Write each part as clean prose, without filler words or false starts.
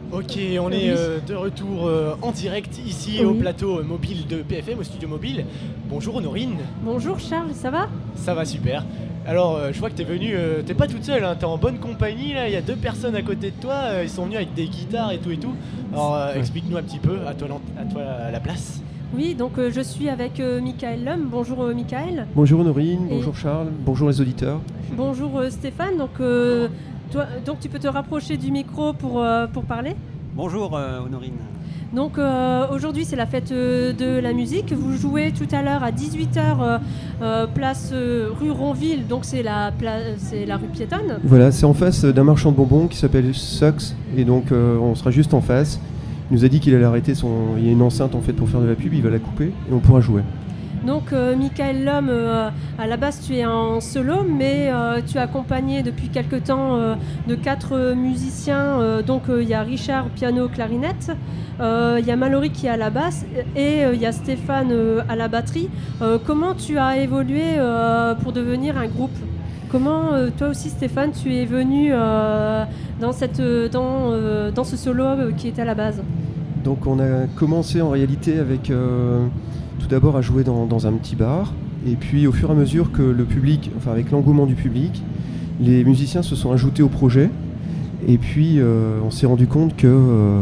Ok, on est de retour en direct ici au plateau mobile de PFM, au studio mobile. Bonjour Honorine. Bonjour Charles, ça va ? Ça va super. Alors je vois que t'es venue, t'es pas toute seule, hein, t'es en bonne compagnie là, il y a 2 personnes à côté de toi, ils sont venus avec des guitares et tout. Alors explique-nous un petit peu, à toi la place. Oui, donc je suis avec Michael Lum. Bonjour Michael. Bonjour Honorine, bonjour Charles, bonjour les auditeurs. Bonjour Stéphane, donc tu peux te rapprocher du micro pour parler. Bonjour Honorine. Donc aujourd'hui c'est la fête de la musique. Vous jouez tout à l'heure à 18h place rue Ronville, donc c'est la rue piétonne. Voilà, c'est en face d'un marchand de bonbons qui s'appelle Sux, et donc on sera juste en face. Il nous a dit qu'il allait arrêter il y a une enceinte en fait pour faire de la pub, il va la couper et on pourra jouer. Donc Michael Lum, à la base tu es en solo, mais tu es accompagné depuis quelque temps de 4 musiciens. Donc il y a Richard, piano, clarinette, il y a Mallory qui est à la basse et il y a Stéphane à la batterie. Comment tu as évolué pour devenir un groupe ? Comment toi aussi Stéphane tu es venu dans ce solo qui était à la base ? Donc on a commencé en réalité avec... tout d'abord à jouer dans un petit bar, et puis au fur et à mesure que le public, enfin avec l'engouement du public, les musiciens se sont ajoutés au projet, et puis on s'est rendu compte que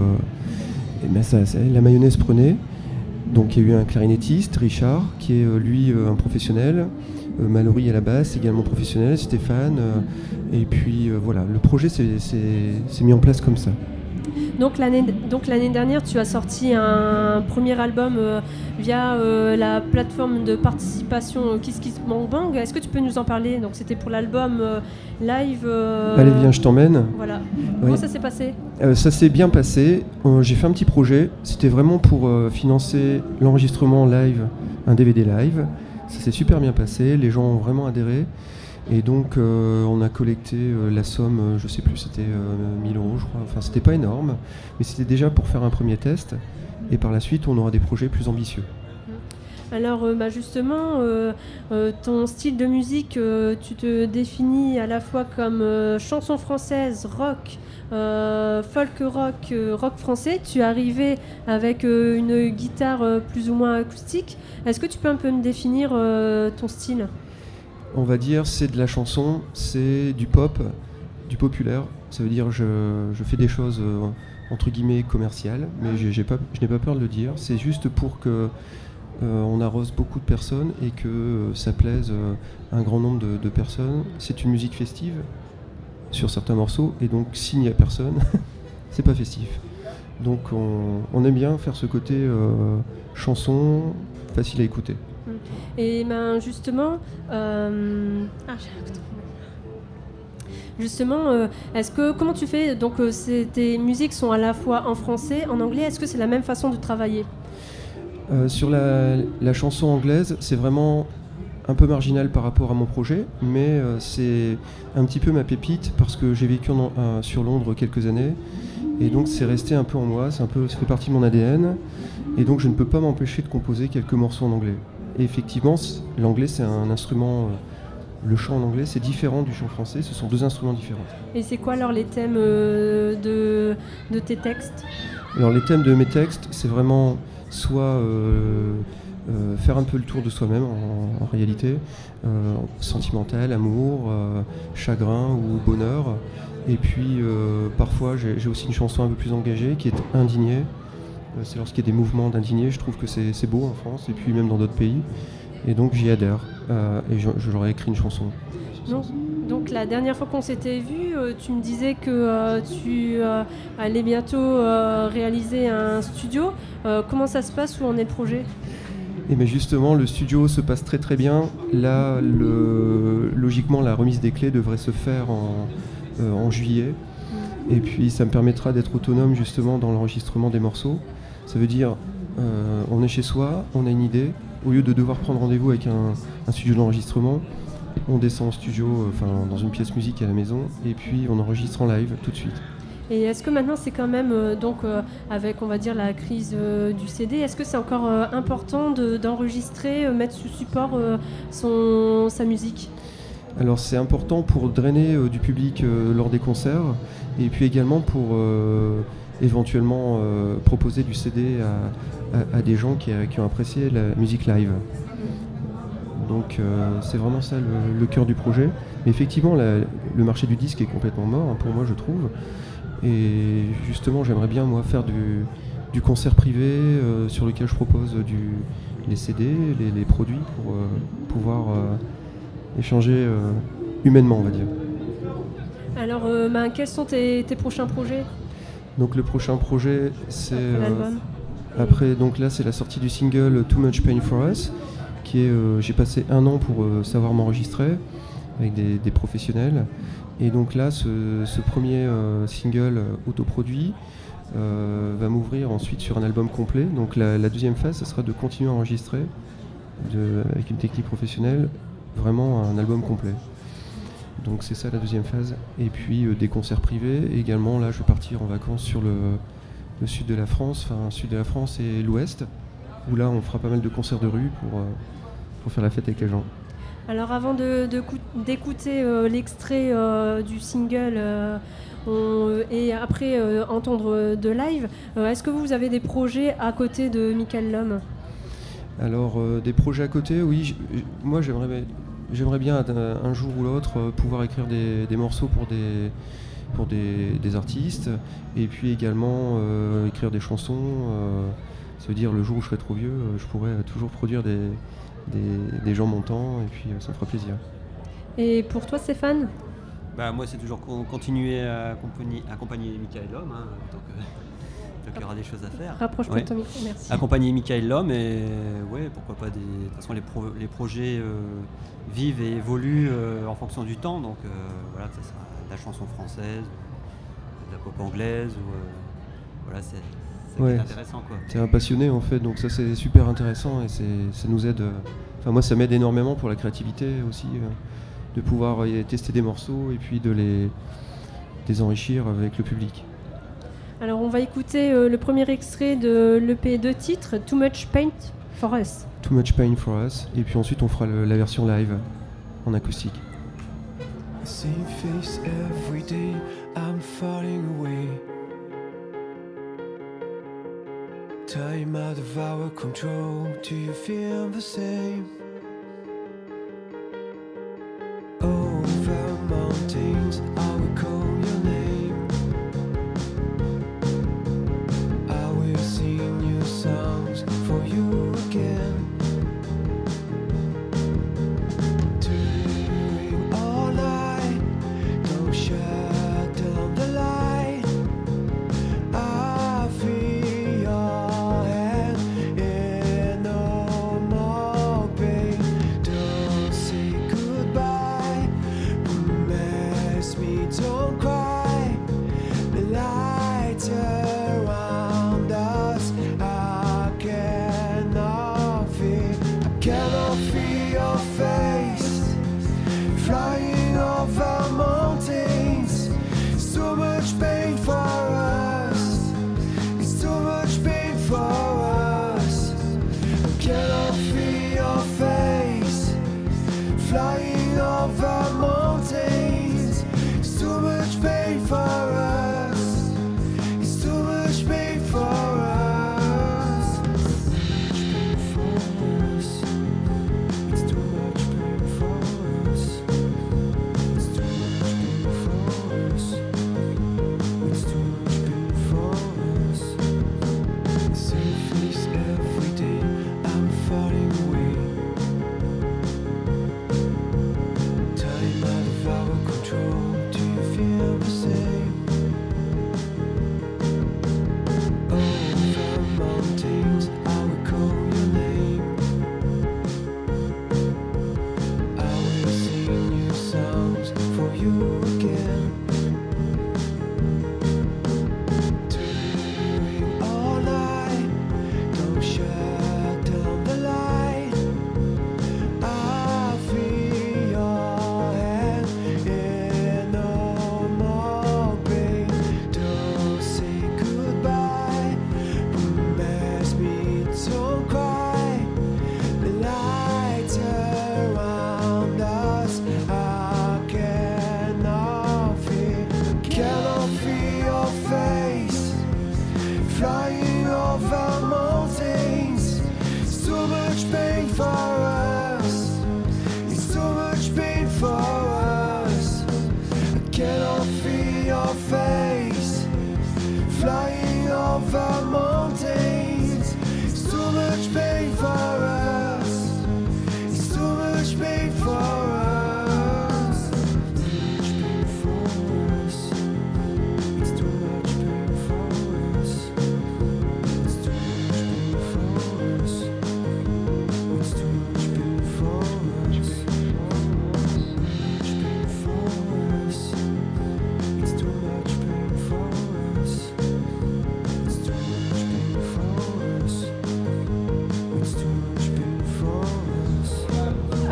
la mayonnaise prenait. Donc il y a eu un clarinettiste, Richard, qui est lui un professionnel, Mallory à la basse, également professionnel, Stéphane, et puis voilà, le projet s'est mis en place comme ça. Donc l'année dernière, tu as sorti un premier album via la plateforme de participation Kiss Kiss Bang Bang. Est-ce que tu peux nous en parler ? Donc c'était pour l'album live. Allez viens, je t'emmène. Voilà. Oui. Comment ça s'est passé ? Ça s'est bien passé. J'ai fait un petit projet. C'était vraiment pour financer l'enregistrement live, un DVD live. Ça s'est super bien passé. Les gens ont vraiment adhéré. Et donc on a collecté la somme, je sais plus, c'était 1000 €, je crois. Enfin, c'était pas énorme, mais c'était déjà pour faire un premier test. Et par la suite, on aura des projets plus ambitieux. Alors justement, ton style de musique, tu te définis à la fois comme chanson française, rock, folk rock, rock français. Tu es arrivé avec une guitare plus ou moins acoustique. Est-ce que tu peux un peu me définir ton style ? On va dire c'est de la chanson, c'est du pop, du populaire. Ça veut dire je fais des choses entre guillemets commerciales, mais je n'ai pas peur de le dire. C'est juste pour que on arrose beaucoup de personnes et que ça plaise à un grand nombre de personnes. C'est une musique festive sur certains morceaux, et donc s'il n'y a personne, c'est pas festif. Donc on aime bien faire ce côté chanson facile à écouter. Et justement, comment tu fais ? Donc tes musiques sont à la fois en français, en anglais. Est-ce que c'est la même façon de travailler ? Sur la chanson anglaise, c'est vraiment un peu marginal par rapport à mon projet, mais c'est un petit peu ma pépite parce que j'ai vécu sur Londres quelques années, et donc c'est resté un peu en moi. Ça fait partie de mon ADN, et donc je ne peux pas m'empêcher de composer quelques morceaux en anglais. Et effectivement, l'anglais c'est un instrument, le chant en anglais c'est différent du chant français, ce sont 2 instruments différents. Et c'est quoi alors les thèmes de tes textes ? Alors les thèmes de mes textes, c'est vraiment soit faire un peu le tour de soi-même en réalité, sentimental, amour, chagrin ou bonheur. Et puis parfois j'ai aussi une chanson un peu plus engagée qui est indignée. C'est lorsqu'il y a des mouvements d'indignés, je trouve que c'est beau en France et puis même dans d'autres pays. Et donc j'y adhère et je leur ai écrit une chanson. Donc la dernière fois qu'on s'était vu, tu me disais que tu allais bientôt réaliser un studio. Comment ça se passe ? Où en est le projet ? Et bien justement, le studio se passe très très bien. Là, logiquement, la remise des clés devrait se faire en juillet. Et puis ça me permettra d'être autonome justement dans l'enregistrement des morceaux. Ça veut dire, on est chez soi, on a une idée. Au lieu de devoir prendre rendez-vous avec un studio d'enregistrement, on descend au studio, dans une pièce musique à la maison, et puis on enregistre en live tout de suite. Et est-ce que maintenant c'est quand même, avec on va dire la crise du CD, est-ce que c'est encore important d'enregistrer, mettre sous support sa musique ? Alors c'est important pour drainer du public lors des concerts, et puis également pour éventuellement proposer du CD à des gens qui ont apprécié la musique live. Donc c'est vraiment ça le cœur du projet. Mais effectivement, le marché du disque est complètement mort, hein, pour moi, je trouve. Et justement, j'aimerais bien, moi, faire du concert privé sur lequel je propose les CD, les produits pour pouvoir échanger humainement, on va dire. Alors, quels sont tes prochains projets? Donc le prochain projet, c'est l'album. après. Donc là, c'est la sortie du single Too Much Pain for Us, qui est. J'ai passé 1 an pour savoir m'enregistrer avec des professionnels. Et donc là, ce premier single autoproduit va m'ouvrir ensuite sur un album complet. Donc la deuxième phase, ça sera de continuer à enregistrer avec une technique professionnelle, vraiment un album complet. Donc c'est ça la deuxième phase. Et puis des concerts privés. Et également, là, je vais partir en vacances sur le sud de la France, enfin sud de la France et l'ouest, où là, on fera pas mal de concerts de rue pour faire la fête avec les gens. Alors avant d'écouter l'extrait du single et après entendre de live, est-ce que vous avez des projets à côté de Michael Lhomme? Alors des projets à côté, oui. Moi j'aimerais bien un jour ou l'autre pouvoir écrire des morceaux pour des artistes, et puis également écrire des chansons. Ça veut dire le jour où je serai trop vieux, je pourrais toujours produire des gens montants, et puis ça me fera plaisir. Et pour toi, Stéphane? Moi, c'est toujours continuer à accompagner Michael Lhomme, hein, donc il y aura des choses à faire. Rapproche-toi de ton micro, merci. Accompagner Michael Lhomme, et pourquoi pas. De toute façon, les projets vivent et évoluent en fonction du temps, donc voilà, que ce sera de la chanson française, de la pop anglaise, ou c'est intéressant, quoi. T'es un passionné en fait, donc ça c'est super intéressant, et ça nous aide. Enfin moi ça m'aide énormément pour la créativité aussi, de pouvoir tester des morceaux et puis de les enrichir avec le public. Alors on va écouter le premier extrait de l'EP 2 titres, Too Much Pain for Us. Too Much Pain for Us, et puis ensuite on fera la version live en acoustique. Same face every day, I'm falling away. Time out of our control, do you feel the same? Over mountains, I will call your name. I will sing new songs for you again. During all night, don't shut down the light. I feel your hand in no more pain. Don't say goodbye, promise me don't cry. The lights around us, I cannot feel your face. Flying over mountains, it's too much pain for us. It's too much pain for us. I cannot feel your face. Flying over mountains, it's too much pain for us. It's too much pain for us. It's too much pain for us. It's too much pain for us. It's too much pain for us.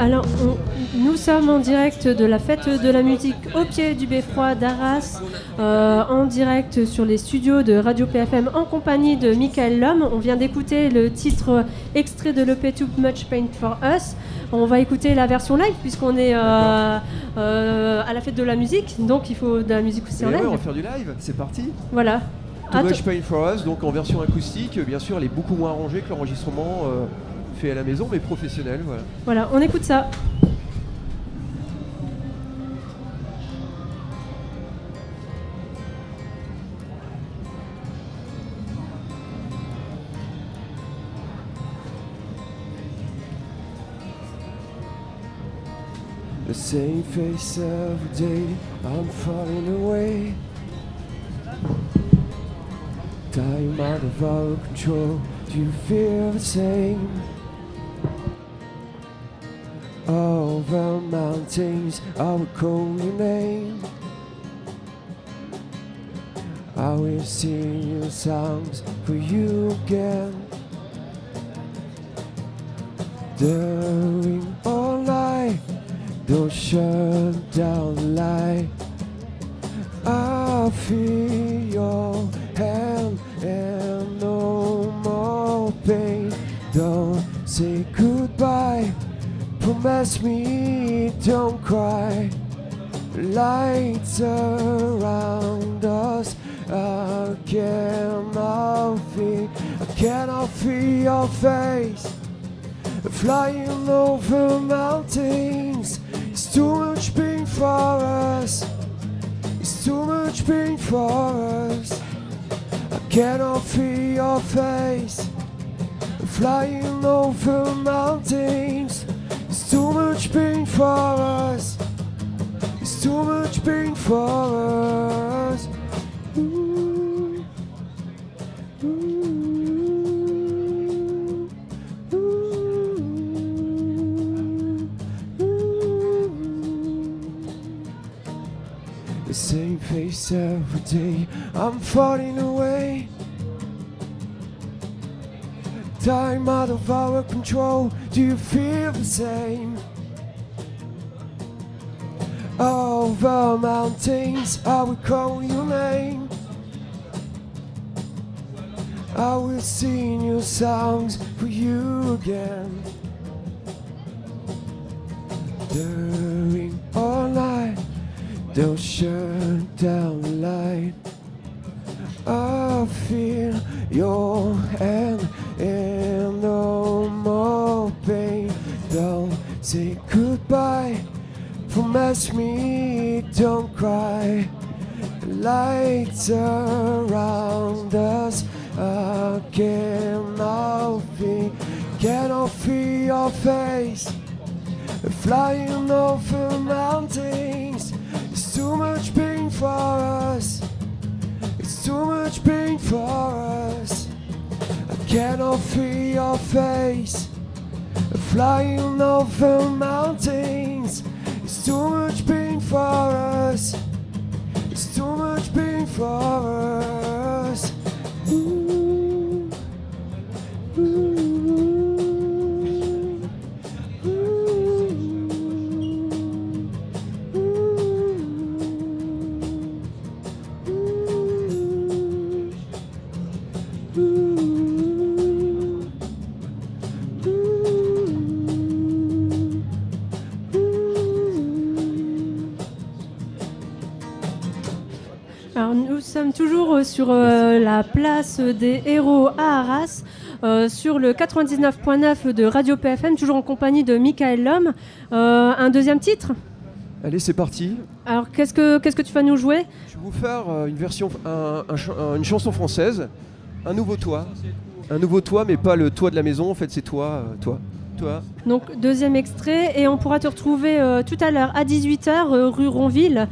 Alors, nous sommes en direct de la fête de la musique au pied du Beffroi d'Arras, en direct sur les studios de Radio PFM en compagnie de Michael Lhomme. On vient d'écouter le titre extrait de l'EP Too Much Pain for Us. On va écouter la version live puisqu'on est à la fête de la musique, donc il faut de la musique aussi en live. Ouais, on va faire du live, c'est parti. Voilà. Too Much Pain for Us, donc en version acoustique, bien sûr, elle est beaucoup moins arrangée que l'enregistrement fait à la maison, mais professionnel, voilà. Voilà, on écoute ça. The same face every day, I'm falling away. Time out of our control, do you feel the same? Over mountains, I will call your name. I will sing your songs for you again. During all night, don't shut down the light. I feel your hand and no more pain. Don't say goodbye, promise me don't cry. Lights around us, I cannot feel your face. Flying over mountains, it's too much pain for us. It's too much pain for us. I cannot feel your face. Flying over mountains, it's too much pain for us. It's too much pain for us. Ooh. Ooh. The same face every day, I'm falling away. Time out of our control, do you feel the same? Over mountains, I will call your name. I will sing your songs for you again. During all night, don't shut down the light. I feel your hand and no more pain. Don't say goodbye, promise me don't cry. Lights around us, I cannot feel your face. Flying over mountains, it's too much pain for us. It's too much pain for us. I cannot feel your face. Flying over mountains, it's too much pain for us. It's too much pain for us. Ooh. Ooh. Alors nous sommes toujours sur la place des héros à Arras, sur le 99.9 de Radio PFM, toujours en compagnie de Michael Lhomme. Un deuxième titre ? Allez, c'est parti. Alors qu'est-ce que tu vas nous jouer ? Je vais vous faire une chanson française, un nouveau toit. Un nouveau toit, mais pas le toit de la maison, en fait c'est toi. Donc deuxième extrait, et on pourra te retrouver tout à l'heure à 18h rue Ronville,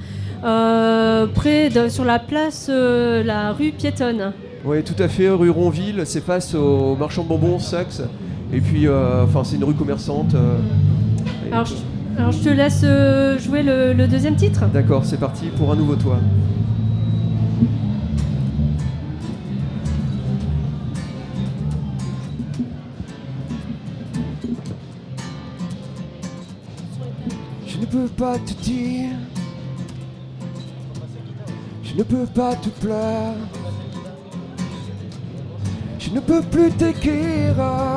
sur la place, la rue piétonne. Oui, tout à fait, rue Ronville, c'est face au marchand de bonbons Saxe, et puis c'est une rue commerçante. Alors je te laisse jouer le deuxième titre. D'accord, c'est parti pour un nouveau toit. peux pas te dire, je ne peux pas te plaire, je ne peux plus t'écrire,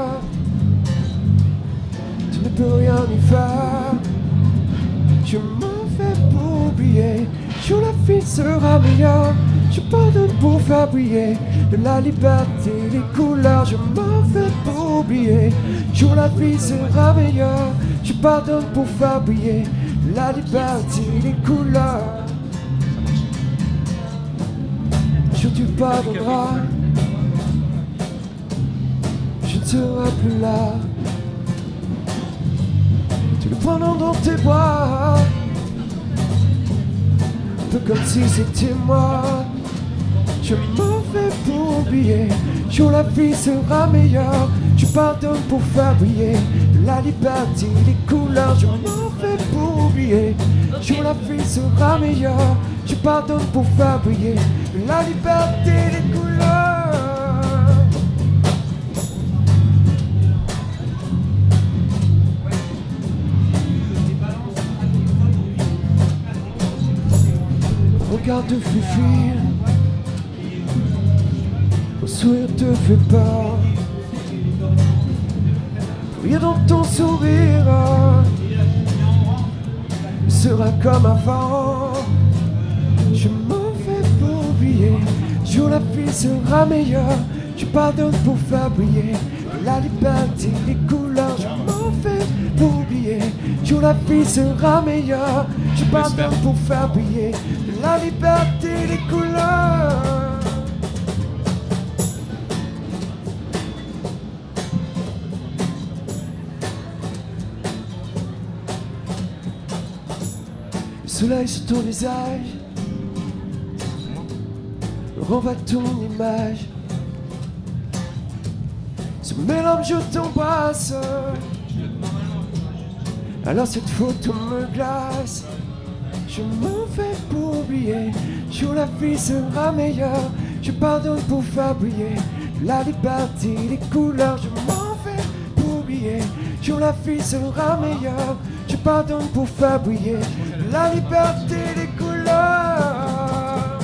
tu ne peux rien y faire. Je m'en fais pour oublier, jour la vie sera meilleure. Je pardonne pour faire briller de la liberté les couleurs. Je m'en fais pour oublier, jour la vie sera meilleure. Je pardonne pour faire briller de la liberté les couleurs. Jour tu pardonneras, je ne serai plus là. Tu le prends dans tes bras, un peu comme si c'était moi. Je m'en fais pour oublier, jour la vie sera meilleure. Je pardonne pour faire briller la liberté, les couleurs. Je m'en fais pour oublier, jour la vie sera meilleure. Je pardonne pour faire briller la liberté, les couleurs. Regarde fuir, ton sourire te fait peur. Rien dans ton sourire sera comme avant. Je m'en fais pour oublier, jour la vie sera meilleure. Je pardonne pour faire briller la liberté, les couleurs. Je m'en fais pour oublier, jour la vie sera meilleure. Je pardonne pour faire briller la liberté, les couleurs. Le soleil sur ton visage renvoie ton image. Ce mélange je t'embrasse, alors cette photo me glace. Je m'en fais pour oublier, jour la vie sera meilleure. Je pardonne pour faire briller la liberté, les couleurs. Je m'en fais pour oublier, jour la vie sera meilleure. Je pardonne pour faire briller la liberté, les couleurs.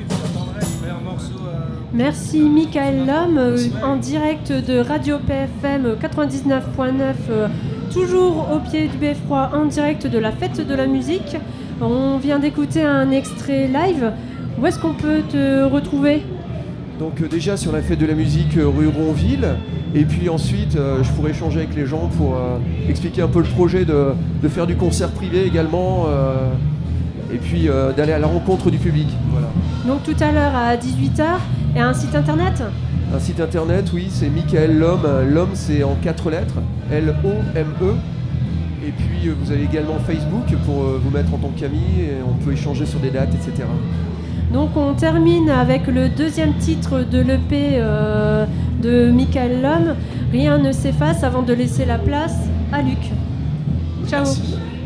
Merci Michael Lhomme, en direct de Radio PFM 99.9, toujours au pied du Beffroi, en direct de la fête de la musique. On vient d'écouter un extrait live. Où est-ce qu'on peut te retrouver ? Donc déjà sur la fête de la musique rue Ronville, et puis ensuite je pourrais échanger avec les gens pour expliquer un peu le projet de faire du concert privé également, et puis d'aller à la rencontre du public. Voilà. Donc tout à l'heure à 18h, et un site internet ? Un site internet, oui, c'est Michael Lhomme. Lhomme c'est en 4 lettres, L-O-M-E. Et puis vous avez également Facebook pour vous mettre en tant qu'ami, et on peut échanger sur des dates, etc. Donc on termine avec le deuxième titre de l'EP de Michael Lhomme, Rien ne s'efface, avant de laisser la place à Luc. Ciao. Merci.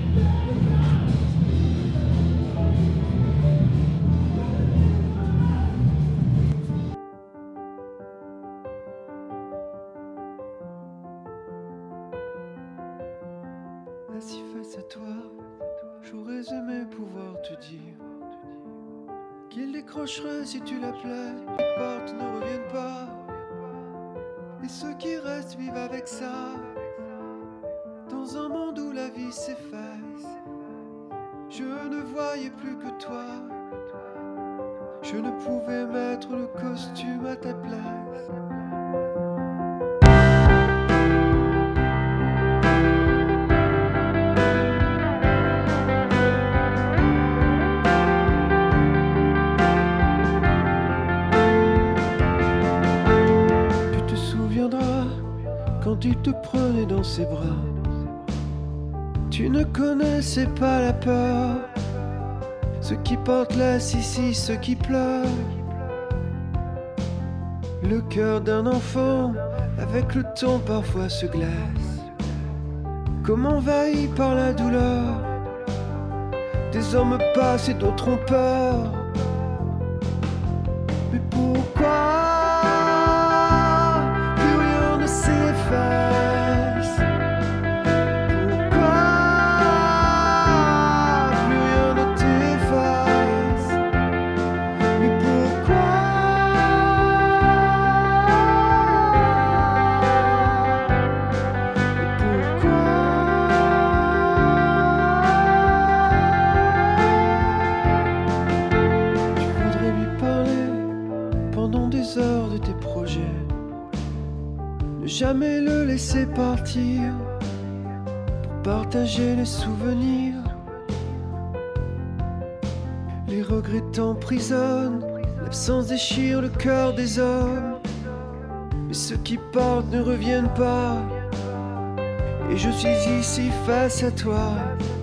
Assis face à toi, j'aurais aimé pouvoir te dire qu'il décrocherait si tu l'appelais. Les portes ne reviennent pas, et ceux qui restent vivent avec ça. Dans un monde où la vie s'efface, je ne voyais plus que toi. Je ne pouvais mettre le costume à ta place. Quand il te prenait dans ses bras, tu ne connaissais pas la peur. Ceux qui portent la ici, ceux qui pleurent. Le cœur d'un enfant, avec le temps parfois se glace, comme envahi par la douleur. Des hommes passent et d'autres ont peur. Mais pourquoi ? Pourquoi défenseur de tes projets. Ne jamais le laisser partir pour partager les souvenirs. Les regrets t'emprisonnent, l'absence déchire le cœur des hommes. Mais ceux qui partent ne reviennent pas. Et je suis ici face à toi.